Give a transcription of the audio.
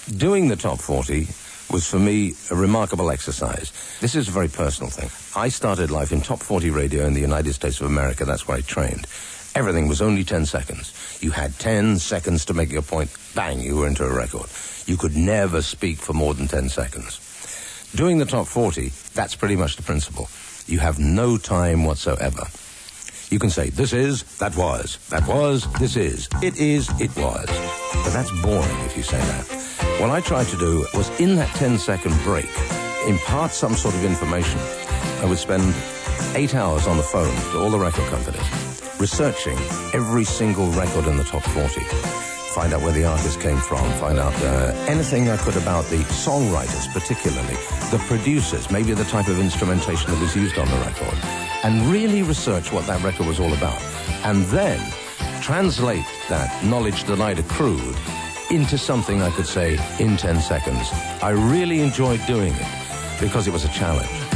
Doing the top 40 was for me a remarkable exercise. This is a very personal thing. I started life in top 40 radio in the United States of America. That's where I trained. Everything was only 10 seconds. You had 10 seconds to make your point. Bang, you were into a record. You could never speak for more than 10 seconds. Doing the top 40, that's pretty much the principle. You have no time whatsoever. You can say, this is, that was, this is, it was. But that's boring if you say that. What I tried to do was, in that 10-second break, impart some sort of information. I would spend 8 hours on the phone to all the record companies, researching every single record in the top 40. Find out where the artist came from, find out anything I could about the songwriters particularly, the producers, maybe the type of instrumentation that was used on the record, and really research what that record was all about. And then translate that knowledge that I'd accrued into something I could say in 10 seconds. I really enjoyed doing it because it was a challenge.